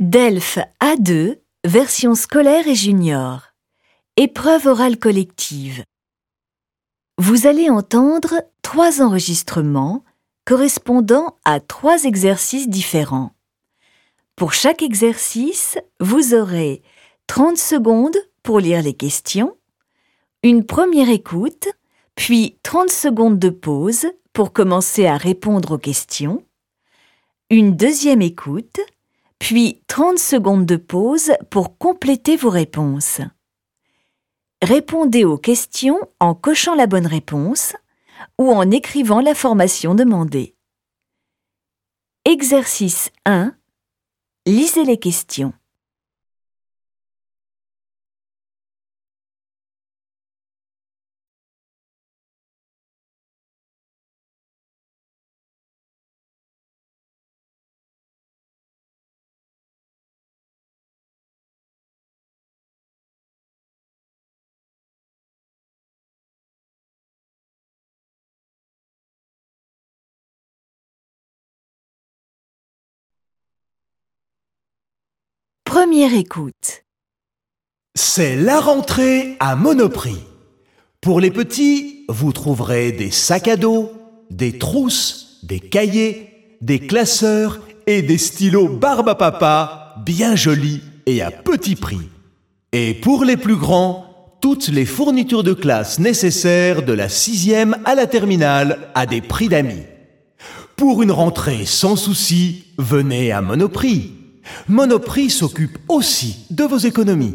DELF A2, version scolaire et junior. Épreuve orale collective. Vous allez entendre 3 enregistrements correspondant à 3 exercices différents. Pour chaque exercice, vous aurez 30 secondes pour lire les questions, une première écoute, puis 30 secondes de pause pour commencer à répondre aux questions, une deuxième écoute, puis 30 secondes de pause pour compléter vos réponses. Répondez aux questions en cochant la bonne réponse ou en écrivant l'information demandée. Exercice 1. Lisez les questions. Première écoute. C'est la rentrée à Monoprix. Pour les petits, vous trouverez des sacs à dos, des trousses, des cahiers, des classeurs et des stylos barbe à papa bien jolis et à petit prix. Et pour les plus grands, toutes les fournitures de classe nécessaires de la 6e à la terminale à des prix d'amis. Pour une rentrée sans souci, venez à Monoprix. Monoprix s'occupe aussi de vos économies.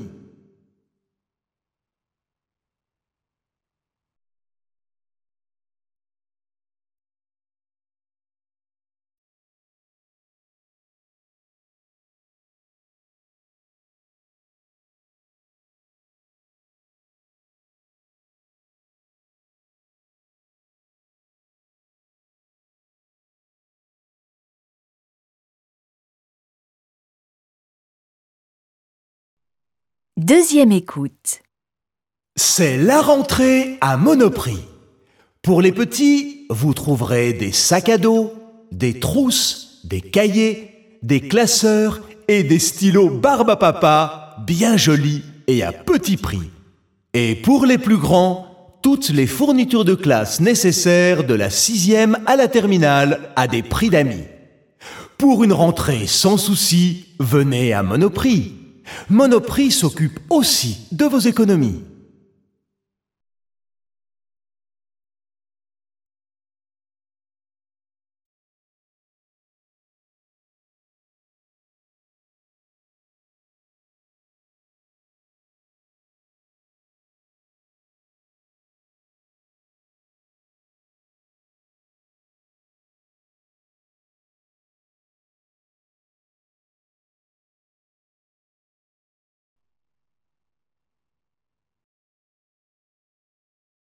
Deuxième écoute. C'est la rentrée à Monoprix. Pour les petits, vous trouverez des sacs à dos, des trousses, des cahiers, des classeurs et des stylos barbe à papa bien jolis et à petit prix. Et pour les plus grands, toutes les fournitures de classe nécessaires de la 6e à la terminale à des prix d'amis. Pour une rentrée sans souci, venez à Monoprix. Monoprix s'occupe aussi de vos économies.